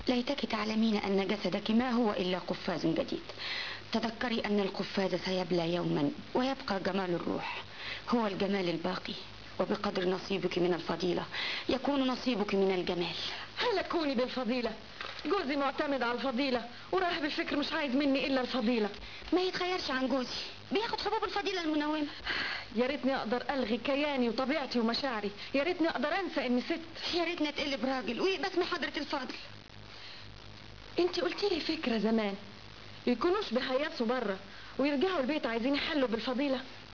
ليتك تعلمين أن جسدك ما هو إلا قفاز جديد. تذكري أن القفاز سيبلى يوما، ويبقى جمال الروح هو الجمال الباقي، وبقدر نصيبك من الفضيلة يكون نصيبك من الجمال. هلا كوني بالفضيلة، جوزي معتمد على الفضيلة وراهب الفكر مش عايز مني إلا الفضيلة. ما يتخيرش عن جوزي، بياخد حبوب الفضيلة المنومة. يا ريتني أقدر ألغي كياني وطبيعتي ومشاعري، يا ريتني أقدر أنسى إني ست، يا ريتني اتقلب راجل ويبقى اسمي حضرة الفاضل. انتي قلتي لي فكرة زمان، يكونوش بيهيصوا بره ويرجعوا البيت عايزين يحلوا بالفضيلة.